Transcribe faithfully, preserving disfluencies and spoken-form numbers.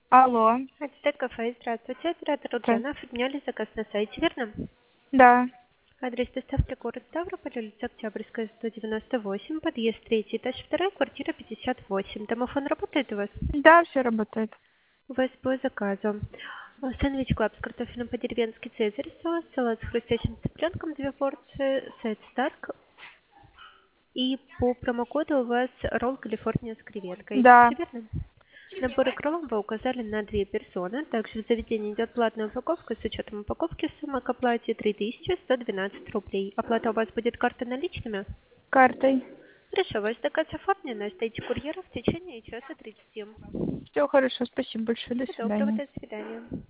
Алло. Аттестат кафе, здравствуйте. Оператор Здра- Ульяна оформляли заказ на сайте, верно? Да. Адрес доставки город Ставрополь, улица Октябрьская, сто девяносто восемь, подъезд третий, этаж два, квартира пятьдесят восемь. Домофон работает у вас? Да, все работает. У вас по заказу. А, Сэндвич Клаб с картофелем по-деревенски, цезарь соус, салат с хрустящим цыпленком, две порции, сет Старк. И по промокоду у вас ролл Калифорния с креветкой. Да. Все верно? Набор икролов вы указали на две персоны. Также в заведении идет платная упаковка. С учетом упаковки сумма к оплате три тысячи сто двенадцать рублей. Оплата у вас будет картой наличными? Картой. Хорошо, ваш заказ оформлен. Ждите курьера в течение часа тридцати. Все хорошо, спасибо большое. До Всего доброго, свидания. до свидания.